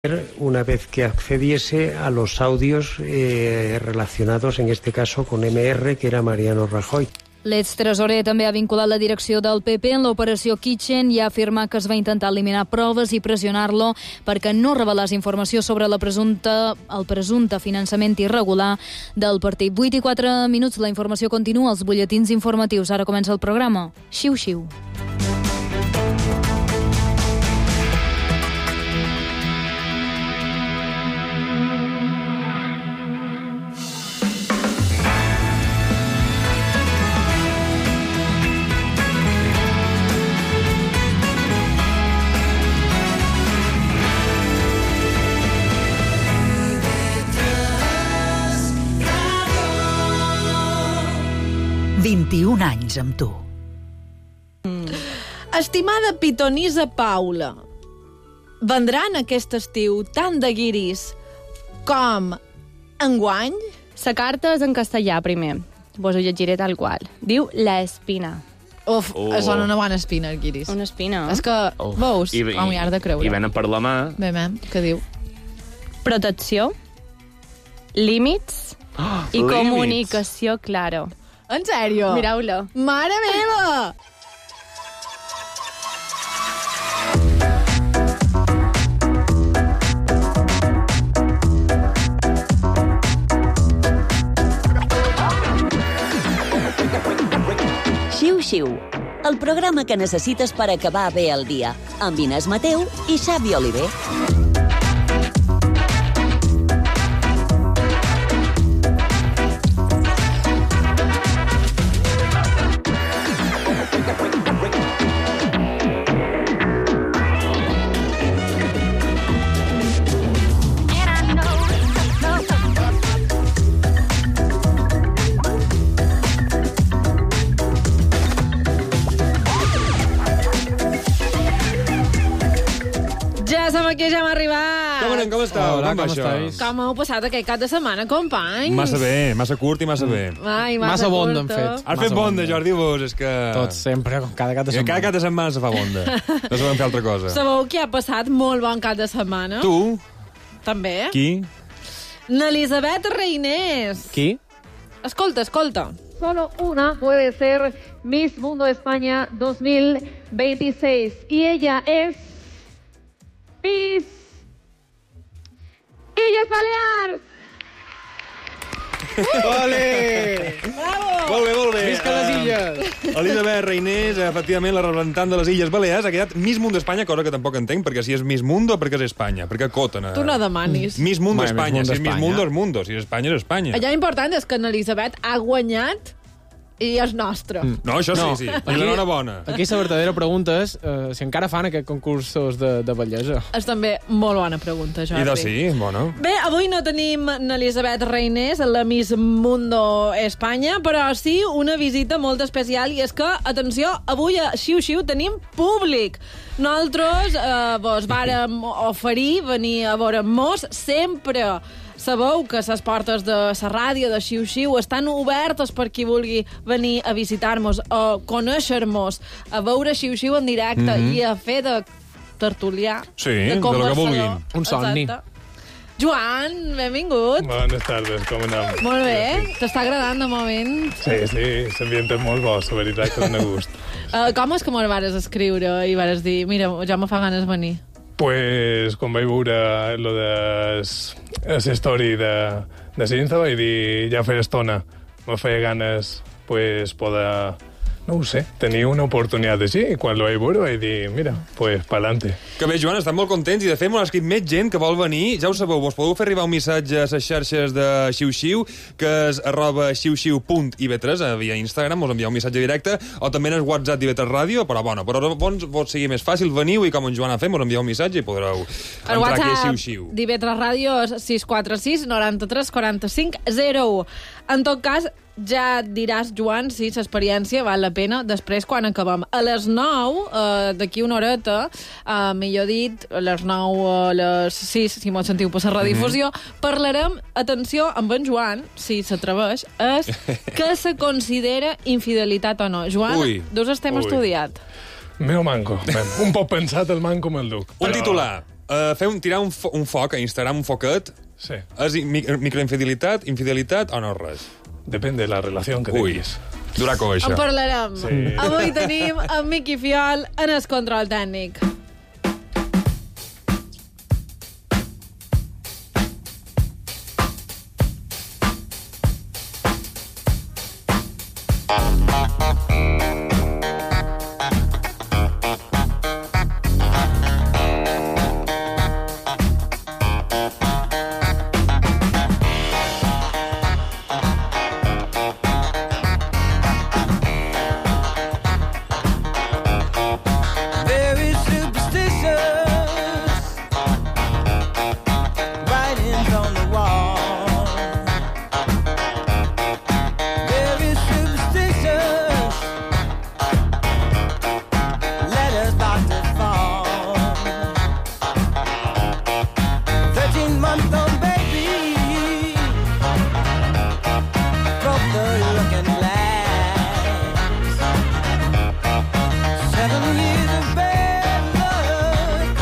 una vez que accediese a los audios relacionados, en este caso, con MR, que era Mariano Rajoy. L'extresorer també ha vinculat la direcció del PP en l'operació Kitchen i ha afirmat que es va intentar eliminar proves i pressionar-lo perquè no revelés informació sobre el presumpte finançament irregular del partit. 8 i 4 minuts, la informació continua als butlletins informatius. Ara comença el programa. Xiu-xiu. anys amb tu. Estimada pitonisa Paula, vendran aquest estiu tant de guiris com enguany? La carta és en castellà, primer. Vos ho llegiré tal qual. Diu La Espina. Uf, són una bona espina, els guiris. Una espina. És que, veus, com hi has de creure. I venen per la mà. Bé, què diu? Protecció, límits i comunicació clara. En sèrio? Mireu-lo. Mare meva! Xiu-xiu, el programa que necessites per acabar bé el dia, amb Inés Mateu i Xavi Oliver. Aquí ja hem arribat. Com anem? Com estàu? Hola, com estàs? Com heu passat aquest cap de setmana, companys? Massa bé, massa curt i massa bé. Ai, massa bonda hem fet. Has fet bonda, Jordi, vos, és que... Tots, sempre, cada cap de setmana. Cada cap de setmana se fa bonda. No sabem fer altra cosa. Sabeu qui ha passat molt bon cap de setmana? Tu? També. Qui? N'Elisabet Reinés. Qui? Escolta. Solo una puede ser Miss Mundo España 2026. Y ella es... Miss Illes Balears! Ole! Bravo! Molt bé. Visca les Illes! Elisabet Reinés, efectivament, la representant de les Illes Balears, ha quedat Miss Mundo Espanya, cosa que tampoc entenc, perquè si és Miss Mundo, perquè és Espanya, perquè acoten a... Tu no demanis. Miss Mundo Espanya, Miss Mundo si és Miss Espanya. Mundo és Mundo, si és Espanya és Espanya. Allà important és que n'Elisabet ha guanyat i és nostra. No, això sí. I l'enhorabona. Aquí la verdadera pregunta és si encara fan aquests concursos de bellesa. És també molt bona pregunta, Jordi. I doncs sí, bueno. Bé, avui no tenim n'Elisabet Reinés, la Miss Mundo Espanya, però sí una visita molt especial, i és que, atenció, avui a Xiu-Xiu tenim públic. Nosaltres vos vàrem oferir venir a veure-nos sempre. Sabeu que les portes de la ràdio de Xiu-Xiu estan obertes per qui vulgui venir a visitar-nos, a conèixer-nos, a veure Xiu-Xiu en directe i a fer de tertulià, Sí, de de lo que conversador. vulguin. Un somni. Exacte. Joan, benvingut. Bones tardes, com anem? Molt bé, t'està agradant de moment? Sí, l'ambient és molt bo, la veritat que dona gust. Com és que me'l vares escriure i vares dir, mira, ja me fa ganes venir? Pues, quan vaig veure lo de la història de l'Insta, vaig dir, ja feia estona, me feia ganes, pues, poder, no ho sé, tenir una oportunitat així, i quan lo vaig veure vaig dir, mira, pues, pa'lante. Que bé, Joan, estan molt contents, i de fet m'ho ha escrit més gent que vol venir. Ja ho sabeu, vos podeu fer arribar un missatge a les xarxes de Xiu-Xiu, que és @xiu-xiu.ib3, via Instagram, us envieu un missatge directe, o també en el WhatsApp d'IB3 Ràdio, però bueno, vos sigui més fàcil, veniu, i com en Joan ha fet, us envieu un missatge i podreu El entrar aquí a WhatsApp Xiu-Xiu. d'IV3 Ràdio és 646 93 45 01. En tot cas, ja et diràs, Joan, si l'experiència val la pena després quan acabem. A les 9, d'aquí una horeta, millor dit, a les 9, a les 6, si m'ho sentiu per la redifusió, parlarem, atenció, amb en Joan, si s'atreveix, és que se considera infidelitat o no. Joan, Ui. dus estem estudiat. Meu manco. Un poc pensat el manco me'l duc. Un titular. tirar un foc a Instagram, un foquet, Sí. és microinfidelitat, infidelitat o no res? Depende de la relación que tinguis. Duraco, això. En parlarem. Sí. Avui tenim en Miqui Fiol en el control tècnic. Very superstitious, writings on the wall. Very superstitious, letters about to fall. 13-month-old baby broke the looking glass. 7 years of bad luck,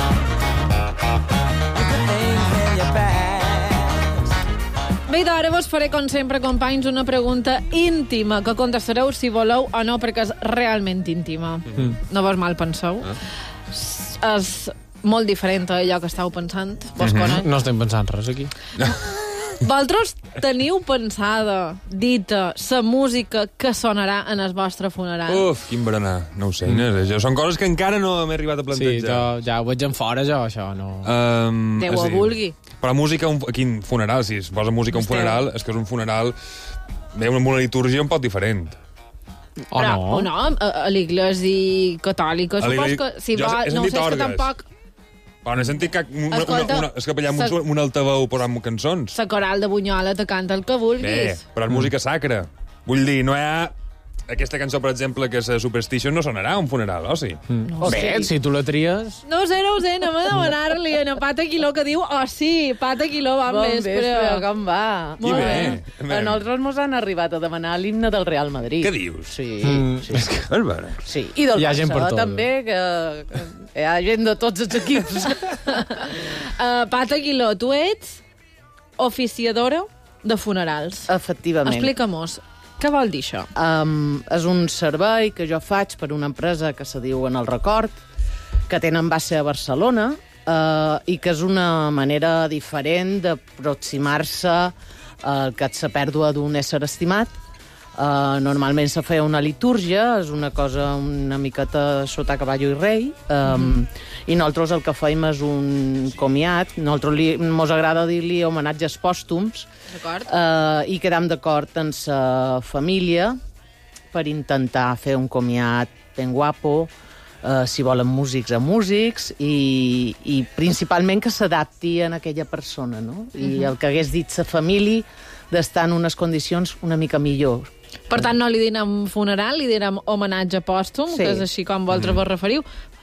good things in your past. Bé, d'ara vos faré, com sempre, companys, una pregunta íntima que contestareu si voleu o no, perquè és realment íntima. No vos mal penseu. És molt diferent a allò que estàu pensant. Vos conec. No estem pensant res aquí. Vosaltres teniu pensada, dita, la música que sonarà en el vostre funeral? Uf, quin berenar. No ho sé, Inés. Això són coses que encara no m'he arribat a Sí, plantejar. jo ja ho veig en fora, jo, això, no... Déu ho vulgui. Però música, quin funeral? Si es posa música a un funeral, és que és un funeral amb una litúrgia un poc diferent. O no? O no, a l'església catòlica, A supos l'església- que si jo va... he No ho sentit sé, és que orgues. tampoc... Però no he sentit que Escolta, és capellà amb un altaveu posant cançons. La coral de Bunyola te canta el que Bé, vulguis. però és música sacra. Vull dir, no hi ha... Aquesta cançó, per exemple, que és Superstition, no sonarà a un funeral, o sí? Bé, si tu la tries... No ho sé, anem a demanar-li a Pata Quiló que diu, sí, Pata Quiló, va Bon vespre. vespre, com va? I bé. A nosaltres mos han arribat a demanar l'himne del Real Madrid. Què dius? Sí, sí. És vera. Sí, i del Hi ha gent per Barça tot. també, que hi ha gent de tots els equips. Pata Quiló, tu ets oficiadora de funerals. Efectivament. Explica-mos, què vol dir això? És un servei que jo faig per una empresa que se diu En el Record, que tenen base a Barcelona, i que és una manera diferent d'aproximar-se al que és la pèrdua d'un ésser estimat. Normalment se feia una litúrgia, és una cosa una miqueta sota caballo i rei, i nosaltres el que fèiem és un comiat. Nosaltres mos agrada dir-li homenatges pòstums, D'acord? i quedam d'acord amb la família per intentar fer un comiat ben guapo, si volen músics a músics, i principalment que s'adapti a aquella persona, no? I el que hagués dit la família d'estar en unes condicions una mica millor. Per tant, no li direm funeral, li direm homenatge pòstum, Sí. que és així com vosaltres vos referiu.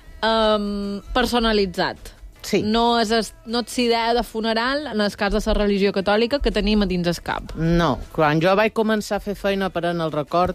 Personalitzat. Sí. No és idea de funeral, en el cas de la religió catòlica, que tenim a dins el cap. No, quan jo vaig començar a fer feina per En el Record,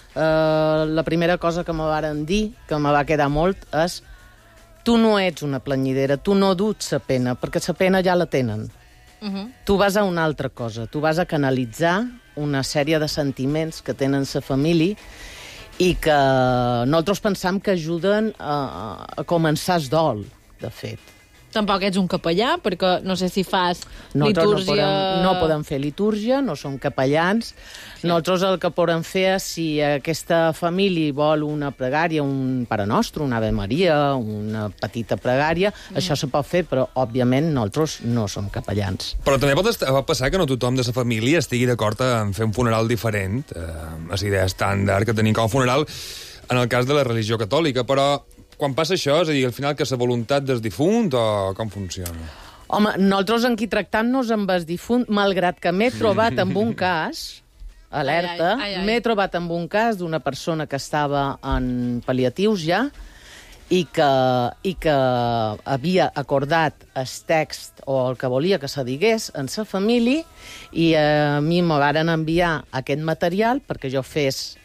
la primera cosa que me varen dir, que me va quedar molt, és tu no ets una planyidera, tu no duts la pena, perquè la pena ja la tenen. Tu vas a una altra cosa, tu vas a canalitzar una sèrie de sentiments que tenen la família i que nosaltres pensam que ajuden a començar el dol, de fet. Tampoc ets un capellà, perquè no sé si fas Nosaltres litúrgia... no podem fer litúrgia, no som capellans. Sí. Nosaltres el que podem fer és, si aquesta família vol una pregària, un Pare Nostre, una Ave Maria, una petita pregària, això se pot fer, però, òbviament, nosaltres no som capellans. Però també pot passar que no tothom de la família estigui d'acord en fer un funeral diferent, a la idea estàndard que tenim com a funeral, en el cas de la religió catòlica, però quan passa això, és a dir, al final que la voluntat del difunt o com funciona? Home, nosaltres aquí tractant-nos amb el difunt, malgrat que m'he trobat amb un cas, alerta, Ai, ai, ai. m'he trobat amb un cas d'una persona que estava en pal·liatius ja, i que havia acordat el text o el que volia que se digués en sa família, i a mi me varen enviar aquest material perquè jo fes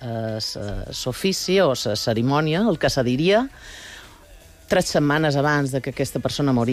l'ofici o la cerimònia, el que se diria, 3 setmanes abans de que aquesta persona morís.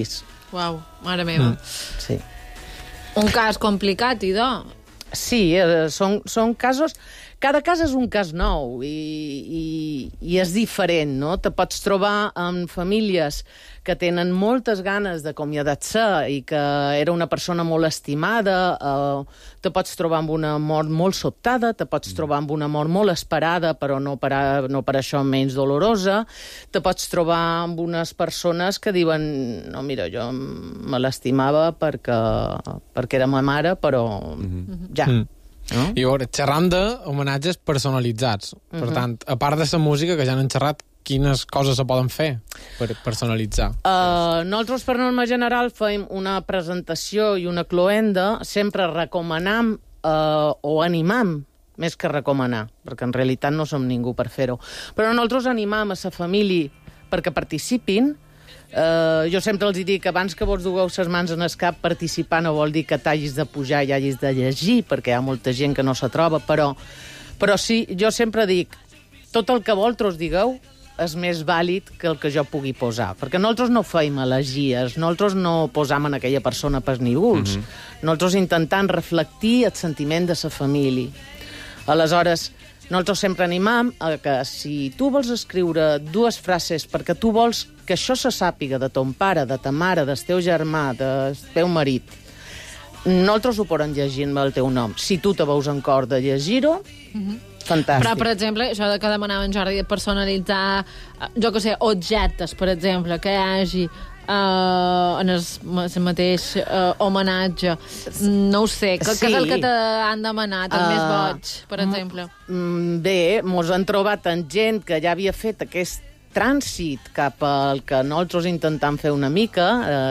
Uau, mare meva. Sí. Un cas complicat, idò. Sí, són casos... Cada cas és un cas nou i és diferent, no? Te pots trobar amb famílies que tenen moltes ganes d'acomiadar-se i que era una persona molt estimada, te pots trobar amb una mort molt sobtada, te pots trobar amb una mort molt esperada, però no per això menys dolorosa, te pots trobar amb unes persones que diuen no, mira, jo me l'estimava perquè era ma mare, però ja. No? I veure, xerram d'homenatges personalitzats. Per tant, a part de la música que ja n'han xerrat, quines coses se poden fer per personalitzar? Nosaltres, per norma general, fem una presentació i una cloenda, sempre recomanam o animam, més que recomanar, perquè en realitat no som ningú per fer-ho. Però nosaltres animam a la família perquè participin. Jo sempre els dic que abans que vos dugueu les mans en el cap, participar no vol dir que t'hagis de pujar i hagis de llegir, perquè hi ha molta gent que no se troba, però sí, jo sempre dic, tot el que vosaltres digueu és més vàlid que el que jo pugui posar, perquè nosaltres no feim elegies, nosaltres no posam en aquella persona pas nígols, nosaltres intentant reflectir el sentiment de la família. Aleshores, nosaltres sempre animam a que si tu vols escriure 2 frases perquè tu vols que això se sàpiga de ton pare, de ta mare, del teu germà, del teu marit, nosaltres ho podem llegir amb el teu nom. Si tu te veus en cor de llegir-ho, fantàstic. Però, per exemple, això que demanava en Jordi, de personalitzar, jo que sé, objectes, per exemple, que hi hagi en el mateix homenatge. No ho sé, què és el que t'han demanat, el més boig, per exemple? Bé, mos han trobat en gent que ja havia fet aquest trànsit cap al que nosaltres intentem fer una mica,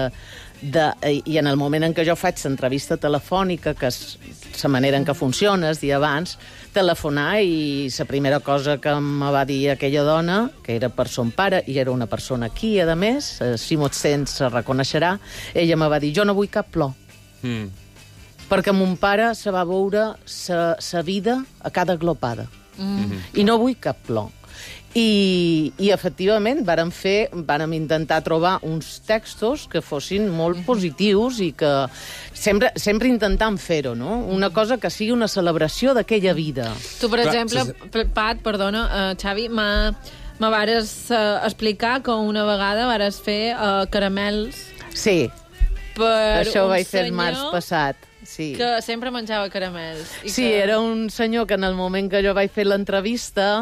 i en el moment en què jo faig l'entrevista telefònica, que és la manera en què funciona, el dia abans, telefonar, i la primera cosa que em va dir aquella dona, que era per son pare, i era una persona aquí, a més, si mos sent se reconeixerà, ella me va dir, jo no vull cap plor. Perquè mon pare se va veure sa vida a cada glopada. I no vull cap plor. I efectivament vàrem intentar trobar uns textos que fossin molt positius i que sempre intentant fer-ho, no? Una cosa que sigui una celebració d'aquella vida. Tu, per exemple, Pat, perdona, Xavi, me vares explicar que una vegada vares fer caramels. Sí, això ho vaig fer el març senyor passat. Sí. Que sempre menjava caramels. Sí, era un senyor que en el moment que jo vaig fer l'entrevista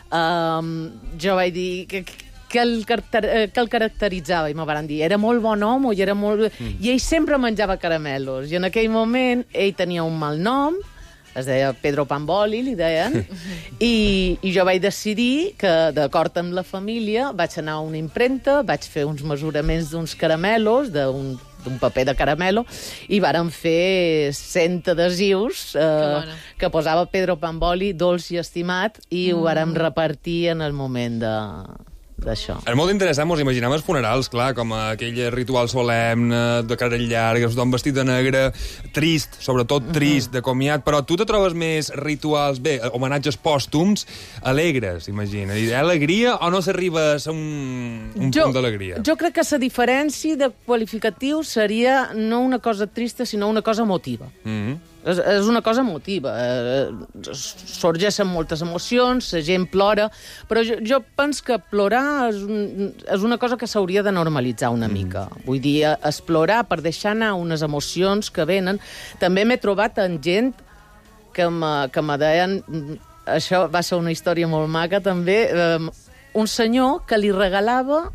jo vaig dir que el caracteritzava, i me van dir, era molt bon home i era molt... I ell sempre menjava caramelos, i en aquell moment ell tenia un mal nom, es deia Pedro Pamboli, li deien, i jo vaig decidir que, d'acord amb la família, vaig anar a una impremta, vaig fer uns mesuraments d'uns caramelos, d'un paper de caramelo, i vàrem fer 100 adhesius que posava Pedro Pamboli, dolç i estimat, i ho vàrem repartir en el moment d'això. És molt interessant, mos imaginem els funerals, clar, com aquell ritual solemne, de cara llarga, tothom vestit de negre, trist, sobretot trist, de comiat, però tu te trobes més rituals, bé, homenatges pòstums, alegres, imagina. Alegria o no s'arriba a un punt d'alegria? Jo crec que la diferència de qualificatiu seria no una cosa trista, sinó una cosa emotiva. És una cosa emotiva. Sorgeixen moltes emocions, la gent plora, però jo penso que plorar és una cosa que s'hauria de normalitzar una mica. Vull dir, explorar per deixar anar unes emocions que venen. També m'he trobat en gent que me deien... Això va ser una història molt maca, també. Un senyor que li regalava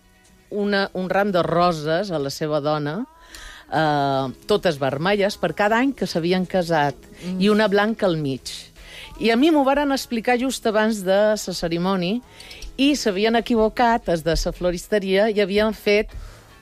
un ram de roses a la seva dona, totes vermelles, per cada any que s'havien casat, i una blanca al mig. I a mi m'ho varen explicar just abans de la cerimònia, i s'havien equivocat, des de la floristeria, i havien fet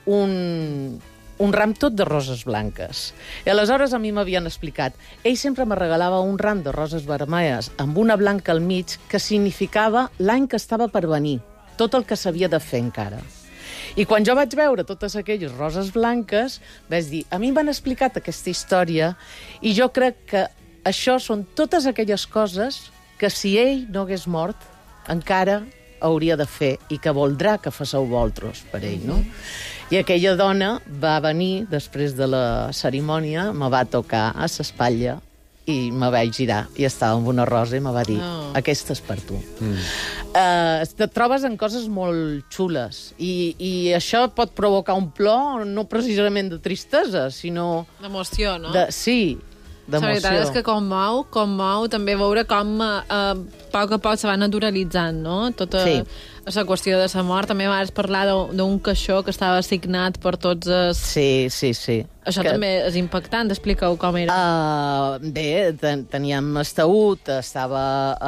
un ram tot de roses blanques. I aleshores a mi m'havien explicat, ell sempre me regalava un ram de roses vermelles amb una blanca al mig, que significava l'any que estava per venir, tot el que s'havia de fer encara. I quan jo vaig veure totes aquelles roses blanques, vaig dir, a mi m'han explicat aquesta història, i jo crec que això són totes aquelles coses que si ell no hagués mort, encara hauria de fer i que voldrà que fasseu vosaltres per ell, no? I aquella dona va venir, després de la cerimònia, me va tocar a l'espatlla i me vaig girar i estava amb una rosa i me va dir, aquesta és per tu. Te trobes en coses molt xules i això pot provocar un plor, no precisament de tristesa, sinó... D'emoció, no? Sí, d'emoció. La veritat és que com mou també veure com a poc se va naturalitzant, no? Tota la qüestió de la mort. També vas parlar d'un caixó que estava assignat per tots els... Sí. Això també és impactant, explica-ho com era. Bé, teníem estaüt, estava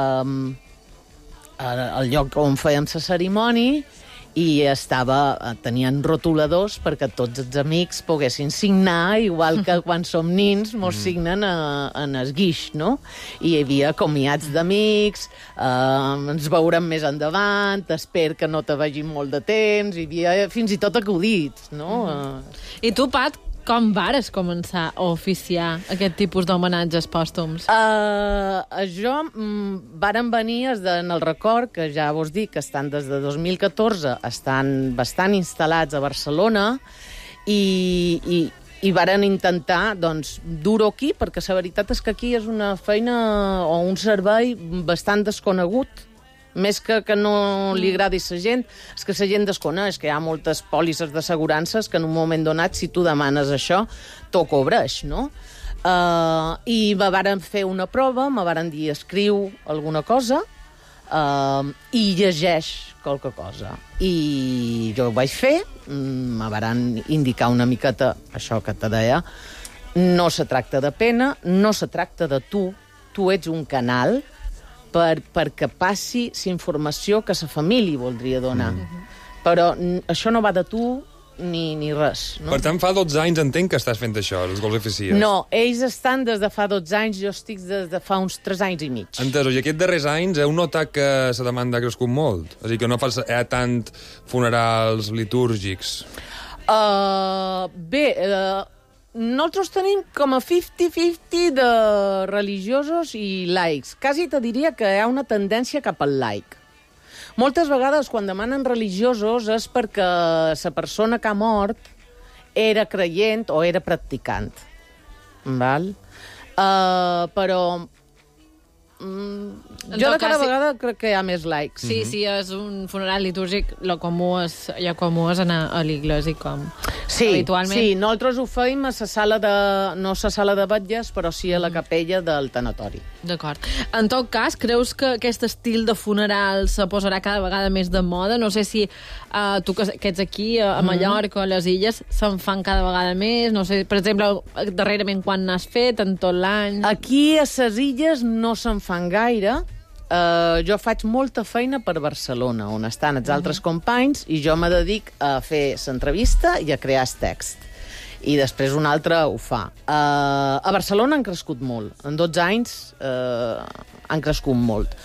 al lloc on fèiem la cerimònia i tenien rotuladors perquè tots els amics poguessin signar, igual que quan som nins mos signen en el guix, no? I hi havia comiats d'amics, ens veurem més endavant, espero que no te vegin molt de temps, hi havia fins i tot acudits, no? I tu, Pat, com vares començar a oficiar aquest tipus d'homenatges pòstums? Varen venir en el record, que ja vos dic que estan des de 2014, estan bastant instal·lats a Barcelona i varen intentar dur-ho aquí, perquè la veritat és que aquí és una feina o un servei bastant desconegut, més que no li agradi a la gent, és que la gent desconeix que hi ha moltes pòlisses d'assegurances que en un moment donat, si tu demanes això, t'ho cobreix, no? I me varen fer una prova, me varen dir escriu alguna cosa i llegeix qualque cosa. I jo ho vaig fer, me varen indicar una miqueta això que te deia, no se tracta de pena, no se tracta de tu ets un canal perquè passi la informació que la família voldria donar. Però això no va de tu ni res. No? Per tant, fa 12 anys entenc que estàs fent això, els gols oficies. No, ells estan des de fa 12 anys, jo estic des de fa uns 3 anys i mig. Entesos, i aquests darrers anys heu notat que la demanda ha crescut molt? És a dir, que no fas tant funerals litúrgics? Nosaltres tenim com a 50-50 de religiosos i laics. Quasi te diria que hi ha una tendència cap al laic. Moltes vegades, quan demanen religiosos, és perquè la persona que ha mort era creient o era practicant. Val? Però... jo de cada vegada crec que hi ha més laics. Sí, és un funeral litúrgic, allò comú és anar a l'església com habitualment. Sí, nosaltres ho feim a la sala no a la sala de batlles, però sí a la capella del tanatori. D'acord. En tot cas, creus que aquest estil de funeral se posarà cada vegada més de moda? No sé si tu que ets aquí, a Mallorca o a les Illes, se'n fan cada vegada més? No sé, per exemple, darrerament quan n'has fet, en tot l'any? Aquí a les Illes no se'n fan gaire. Jo faig molta feina per Barcelona, on estan els altres companys, i jo me dedic a fer l'entrevista i a crear el text. I després un altre ho fa. A Barcelona han crescut molt. En 12 anys han crescut molt.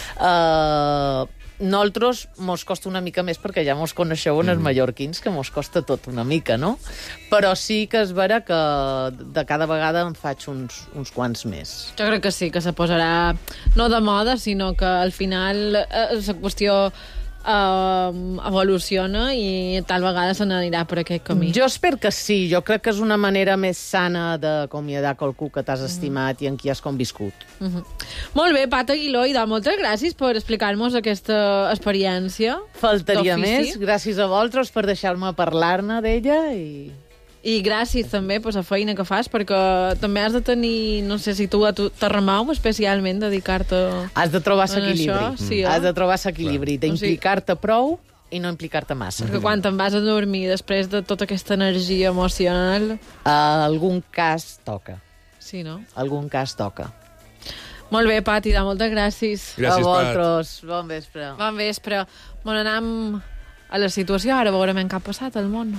Nosaltres mos costa una mica més perquè ja mos coneixeu els mallorquins, que mos costa tot una mica, no? Però sí que és vera que de cada vegada en faig uns quants més. Jo crec que sí, que se posarà no de moda, sinó que al final la qüestió evoluciona i tal vegada se n'anirà per aquest camí. Jo espero que sí. Jo crec que és una manera més sana d'acomiadar qualcú que t'has estimat i en qui has conviscut. Molt bé, Pat Aguiló, i moltes gràcies per explicar-nos aquesta experiència. Faltaria més. Gràcies a vosaltres per deixar-me parlar-ne d'ella i gràcies també per la feina que fas, perquè també has de tenir, no sé si tu te remou especialment dedicar-te has de trobar l'equilibri. Sí, has de trobar l'equilibri, d'implicar-te prou i no implicar-te massa. Perquè quan te'n vas a dormir després de tota aquesta energia emocional... algun cas toca. Sí, no? Algun cas toca. Molt bé, Pat, moltes gràcies. Gràcies, a vosaltres. Bon vespre. Bon vespre. Bon, anem a la situació, ara veurem què ha passat al món.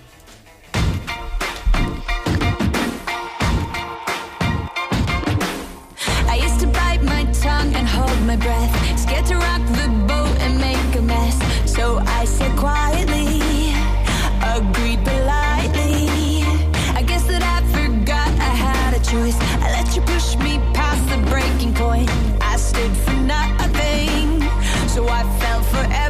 And hold my breath, scared to rock the boat and make a mess. So I said quietly, agreed politely. I guess that I forgot I had a choice. I let you push me past the breaking point. I stood for nothing, so I fell for everything.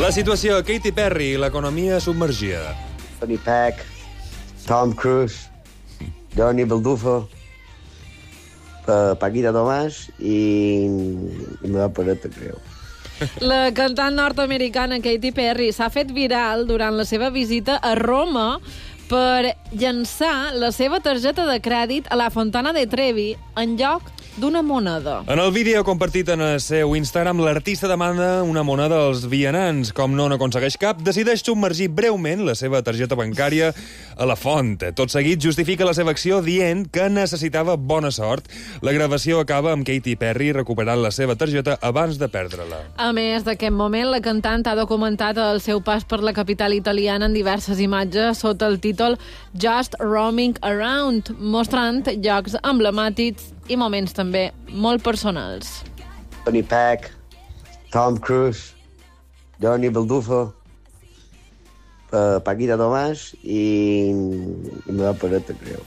La situació, Katy Perry, l'economia submergida. Tony Peck, Tom Cruise, Johnny Baldufo, Paquita Tomàs i me va per te creu. La cantant nord-americana Katy Perry s'ha fet viral durant la seva visita a Roma per llançar la seva targeta de crèdit a la Fontana de Trevi en lloc d'una moneda. En el vídeo compartit en el seu Instagram, l'artista demanda una moneda als vianants. Com no n'aconsegueix cap, decideix submergir breument la seva targeta bancària a la font. Tot seguit justifica la seva acció dient que necessitava bona sort. La gravació acaba amb Katy Perry recuperant la seva targeta abans de perdre-la. A més d'aquest moment, la cantant ha documentat el seu pas per la capital italiana en diverses imatges sota el títol Just Roaming Around, mostrant llocs emblemàtics i moments també molt personals. Tony Peck, Tom Cruise, Johnny Baldufo, Paquita Tomàs i me va per te creu.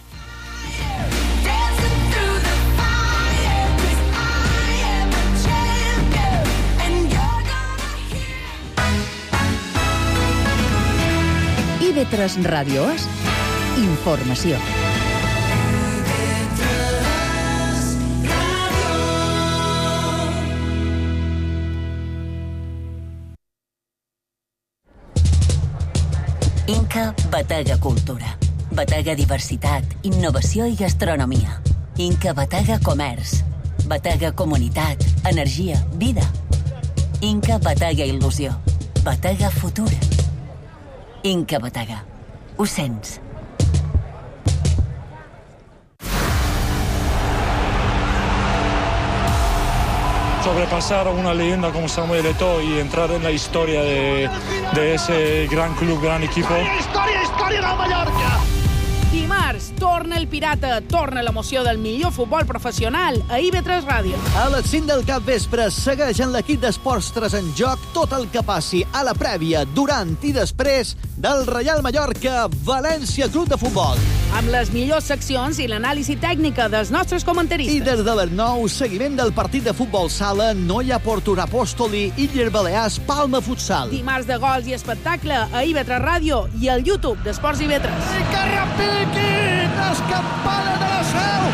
IB3 Ràdios, informació. Inca Batega Cultura. Batega Diversitat, Innovació i Gastronomia. Inca Batega Comerç. Batega Comunitat, Energia, Vida. Inca Batega Il·lusió. Batega Futur. Inca Batega. Ho sents? Sobrepasar a una leyenda como Samuel Eto'o y entrar en la historia de ese gran club, gran equipo. Història del Mallorca! Dimarts, torna el Pirata, torna l'emoció del millor futbol professional a IB3 Ràdio. A les 5 del capvespre segueix en l'equip d'Esports 3 en joc tot el que passi a la prèvia, durant i després del Reial Mallorca València Club de Futbol. Amb les millors seccions i l'anàlisi tècnica dels nostres comentaristes. I des de les 9, seguiment del partit de futbol sala Noia Portura Apòstoli, Illes Balears, Palma Futsal. Dimarts de gols i espectacle a IB3 Ràdio i al YouTube d'Esports IB3. I que repiquin les campanes de la Seu!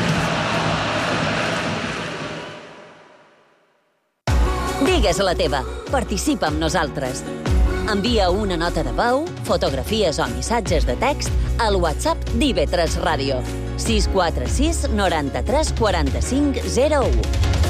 Digues la teva. Participa amb nosaltres. Envia una nota de veu, fotografies o missatges de text al WhatsApp d'IB3 Ràdio. 646 93 45 01.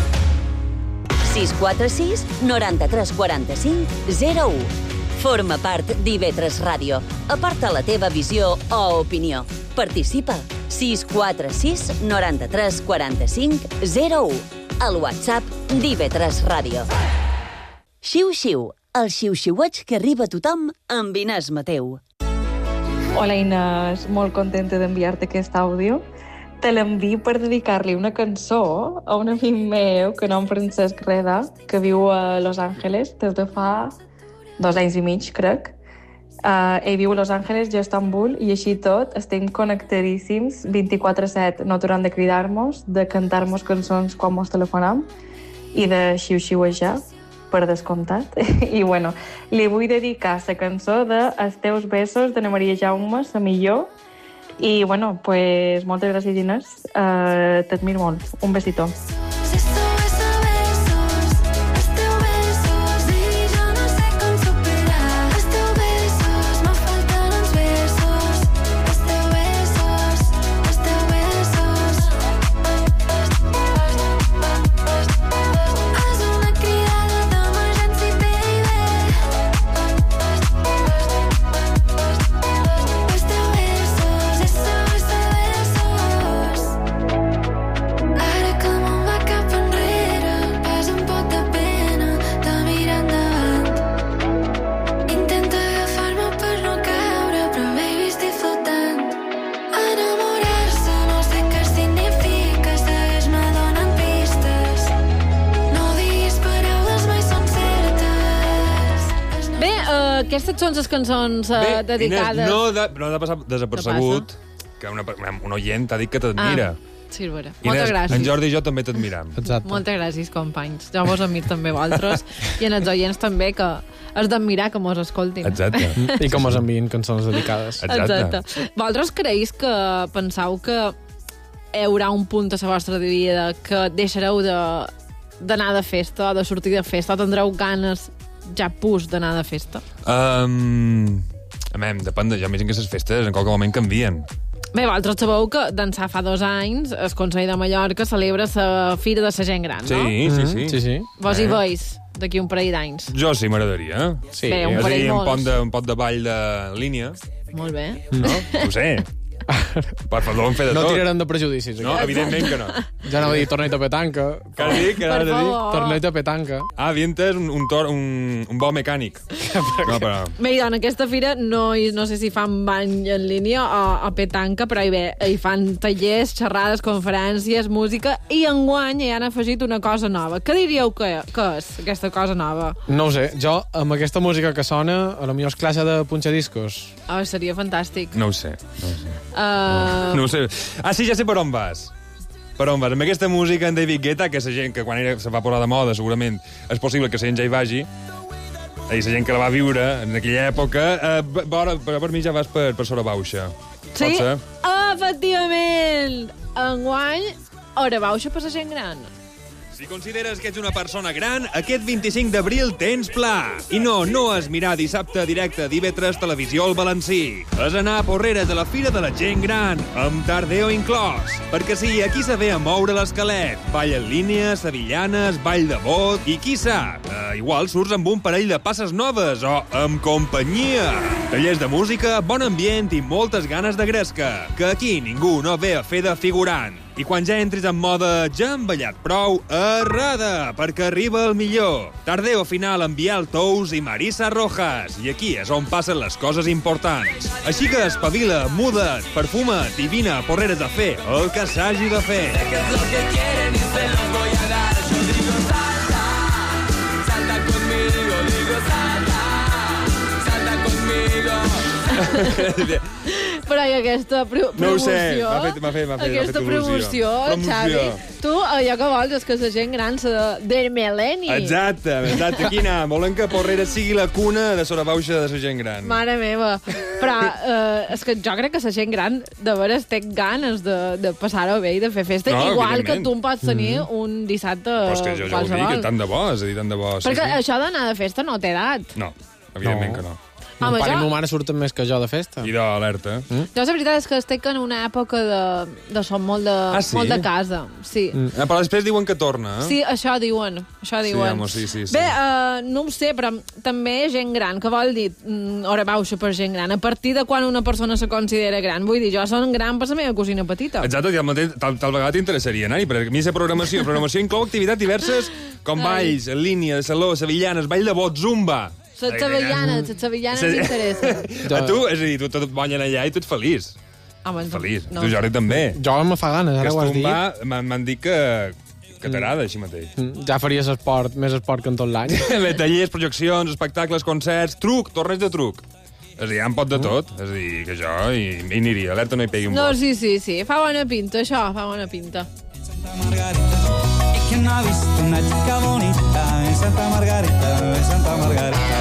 646 93 45 01. Forma part d'IB3 Ràdio. Aparta la teva visió o opinió. Participa. 646 93 45 01. Al WhatsApp d'IB3 Ràdio. Xiu-xiu. El xiu-xiueig que arriba a tothom amb Inés Mateu. Hola Inés, molt contenta d'enviar-te aquest àudio. Te l'envio per dedicar-li una cançó a un amic meu, que nom Francesc Reda, que viu a Los Angeles des de fa 2 anys i mig, crec. Ell viu a Los Angeles, jo a Istanbul, i així tot estem connectadíssims 24/7. No aturan de cridar-nos, de cantar-nos cançons quan mos telefonam i de xiu-xiuejar, per descomptat. I bueno, li vull dedicar la cançó de Els teus besos de Maria Jaume, la millor. I bueno, pues moltes gràcies, Inés. T'admiro molt. Un besito. Aquestes són les cançons dedicades... Inés, no ha de passar desapercebut que un oient t'ha dit que t'admira. Sí, vera. Inés, Moltes gràcies. en Jordi i jo també t'admiram. Moltes gràcies, companys. Jo vos admiro també vosaltres i en els oients també, que has d'admirar que mos escoltin. Exacte. I com us envien cançons dedicades. Exacte. Vosaltres creus que penseu que hi haurà un punt a la vostra vida que deixareu d'anar de festa, de sortir de festa, o tindreu ganes ja pus d'anar de festa? Depèn de... Jo m'imagino que les festes en qualque moment canvien. Bé, vosaltres sabeu que d'ençà fa 2 anys el Consell de Mallorca celebra la Fira de la Gent Gran, no? Sí. Vos hi veus d'aquí un parell d'anys? Jo sí, m'agradaria. Sí. Bé, un parell molts. Un pot de ball de línia. Molt bé. No? Ho sé. Per favor, fer de tot. No tirarem de prejudicis. No, evidentment que no. Ja anava a dir torneig de petanca. Què has dit? Torneig de petanca. Havia entès un bo mecànic. No, però... Bé, en aquesta fira no sé si fan bany en línia o petanca, però hi fan tallers, xerrades, conferències, música, i enguany hi han afegit una cosa nova. Què diríeu que és aquesta cosa nova? No ho sé. Jo, amb aquesta música que sona, a lo millor és classe de punxadiscos. Seria fantàstic. No ho sé. No ho sé. Sí, ja sé per on vas. Per on vas? Amb aquesta música en David Guetta, que és la gent que quan se va posar de moda, segurament és possible que la gent ja hi vagi, i la gent que la va viure en aquella època, per mi ja vas per Sora Bauxa. Sí, efectivament! Enguany, hora bauxa per la gent gran. Si consideres que ets una persona gran, aquest 25 d'abril tens pla. I no és mirar dissabte directe d'IV3 Televisió al Valencí. És anar a Porreres a la Fira de la Gent Gran, amb Tardeo inclòs. Perquè sí, aquí se ve a moure l'esquelet. Ball en línia, sevillanes, ball de bot, i qui sap, igual surts amb un parell de passes noves o amb companyia. Tallers de música, bon ambient i moltes ganes de gresca. Que aquí ningú no ve a fer de figurant. I quan ja entris en moda ja han ballat prou, errada, perquè arriba el millor. Tardeo final amb Biel Tous i Marisa Rojas. I aquí és on passen les coses importants. Així que espavila, muda't, perfuma't i vine a Porreres a fer el que s'hagi de fer. Que es lo que quieren y se los voy a dar. Yo digo salta, salta conmigo, digo salta conmigo. Però i aquesta promoció... No ho sé, m'ha fet aquesta promoció, Xavi. Tu, allò que vols és que la gent gran del mil·lenni. Exacte. Aquí anar. Volen que Porreres sigui la cuna de Sora Bauxa de la gent gran. Mare meva. Però és que jo crec que la gent gran de veres té ganes de passar-ho bé i de fer festa. No, igual que tu en pots tenir un dissabte Però és que jo ho dic, tant de bo, és a dir, tant de bo. Perquè això d'anar de festa no té edat. No, evidentment que no. Mon pare i ma mare surten més que jo de festa. I d'alerta. Jo la veritat és que estic en una època de som molt de casa. Sí. Però després diuen que torna, eh? Sí, això diuen. Sí. Bé, no ho sé, però també gent gran, que vol dir hora bauxa per gent gran. A partir de quan una persona se considera gran? Vull dir, jo soc gran per la meva cosina petita. Exacte, i al mateix, tal vegada t'interessaria anar-hi, perquè a mi la programació inclou activitats diverses com balls, en línia, de saló, sevillanes, ball de bot, zumba. Les sevillanes m'interessa. A tu, és a dir, tu et ballen allà i tu ets feliç. Feliç. Tu, Jordi, també. Jo me fa ganes, ara ho has dit. M'han dit que t'agrada així mateix. Ja faries més esport que en tot l'any. Tallers, projeccions, espectacles, concerts, torneig de truc. És a dir, hi ha un pot de tot. És a dir, que jo hi aniria. Alerta no hi pegui un No, bot. sí. Fa bona pinta, això. Fa bona pinta. ¿Quién no ha visto una chica bonita en Santa Margarita, en Santa Margarita?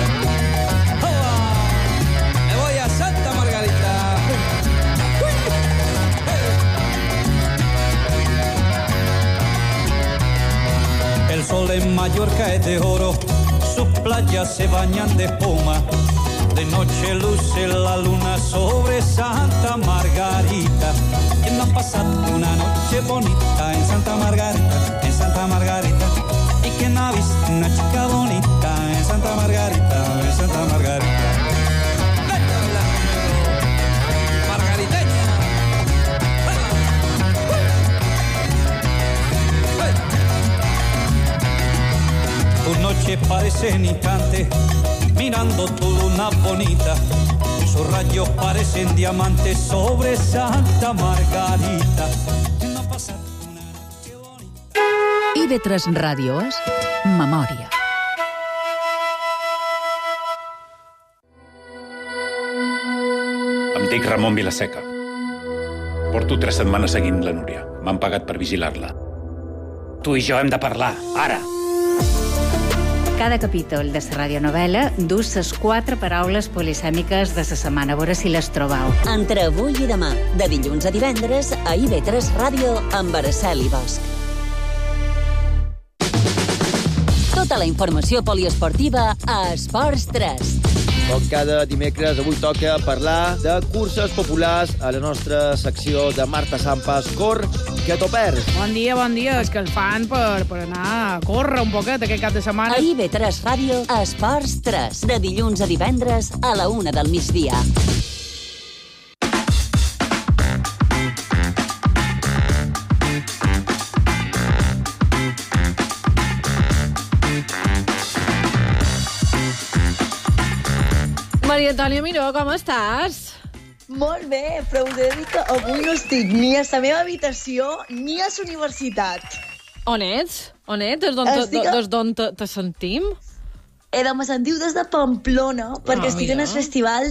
¡Hola! Me voy a Santa Margarita. El sol en Mallorca es de oro, sus playas se bañan de espuma. De noche luce la luna sobre Santa Margarita. ¿Quién no ha pasado una noche bonita en Santa Margarita, en Santa Margarita? ¿Y quién ha visto una chica bonita en Santa Margarita, en Santa Margarita? Margariteña. Tus noches parecen instantes mirando tu luna bonita. Sus rayos parecen diamantes sobre Santa Margarita. IV3 Ràdio és Memòria. Em dic Ramon Vilaseca. Porto 3 setmanes seguint la Núria. M'han pagat per vigilar-la. Tu i jo hem de parlar, ara. cada capítol de la radionovela dus les 4 paraules polisèmiques de la setmana. A veure si les trobau. Entre avui i demà, de dilluns a divendres, a IB3 Ràdio, amb Araceli Bosch. Tota la informació poliesportiva a Esports 3. Com cada dimecres, avui toca parlar de curses populars a la nostra secció de Marta Sampas. Cor, que t'ho perds. Bon dia, és que el fan per anar a córrer un poquet aquest cap de setmana. A IB3 Ràdio, a Esports 3, de dilluns a divendres a la 1 del migdia. Maria Antònia Miró, com estàs? Molt bé, però us he de dir que avui no estic ni a la meva habitació ni a la universitat. On ets? On ets? Des d'on te sentim? Me sentiu des de Pamplona, perquè estic en el festival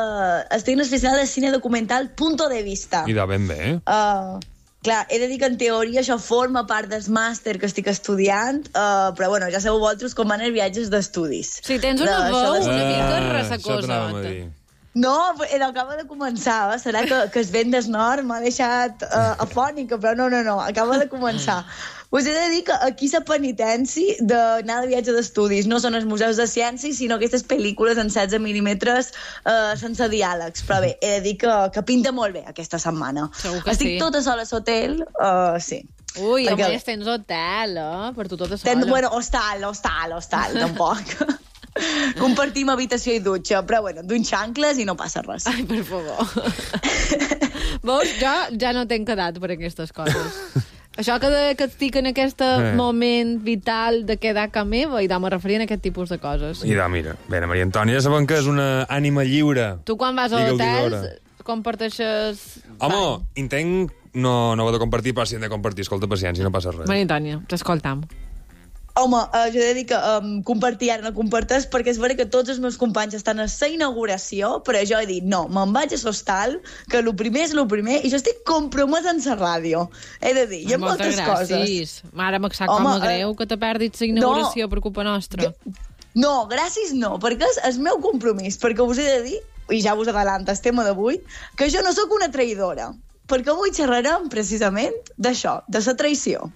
de cine documental Punto de Vista. I de ben bé. Clar, he de dir que en teoria això forma part del màster que estic estudiant, però bueno, ja sabeu vosaltres com van els viatges d'estudis. Sí, tens una veu una mica ressacosa. No, acaba de començar, serà que el vent del nord m'ha deixat afònica, però no, acaba de començar. Us he de dir que aquí la penitència d'anar de viatge d'estudis no són els museus de ciències, sinó aquestes pel·lícules en 16 mil·límetres sense diàlegs. Però bé, he de dir que pinta molt bé aquesta setmana. Estic tota sola a l'hotel, sí. Ui, a més tens hotel, per tu tota sola. Bueno, hostal, tampoc. Compartim habitació i dutxa, però bueno, d'un xancles i no passa res. Ai, per favor. Veus, jo ja no tenc edat per aquestes coses. Això que estic en aquest moment vital de quedar que meva, i me referia a aquest tipus de coses. I mira, bé, Maria Antònia, ja sabem que és una ànima lliure. Tu quan vas a hotels comparteixes... Home, entenc no ho he de compartir, però si hem de compartir, escolta, paciència, no passa res. Maria Antònia, t'escoltam. Home, jo he de dir que compartir ara no comparteix, perquè és vera que tots els meus companys estan a la inauguració, però jo he dit, no, me'n vaig a l'hostal, que el primer és el primer, i jo estic compromesa en la ràdio. He de dir, hi ha moltes coses. Mare, m'ha sap com a greu que t'ha perdit la inauguració per culpa nostra. No, gràcies no, perquè és el meu compromís, perquè us he de dir, i ja us adelanta el tema d'avui, que jo no sóc una traïdora, perquè avui xerrarem precisament d'això, de la traïció.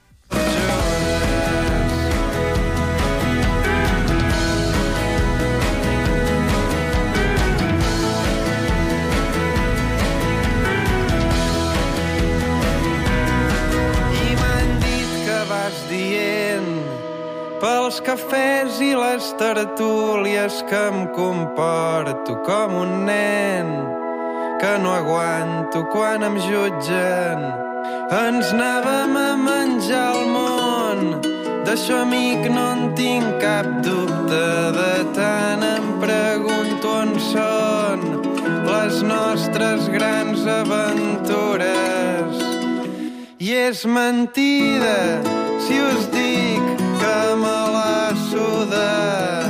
Pels cafès i les tertúlies que em comporto com un nen que no aguanto quan em jutgen. Ens anàvem a menjar el món, d'això, amic, no en tinc cap dubte. De tant em pregunto on són les nostres grans aventures. I és mentida si us dic que me la suda.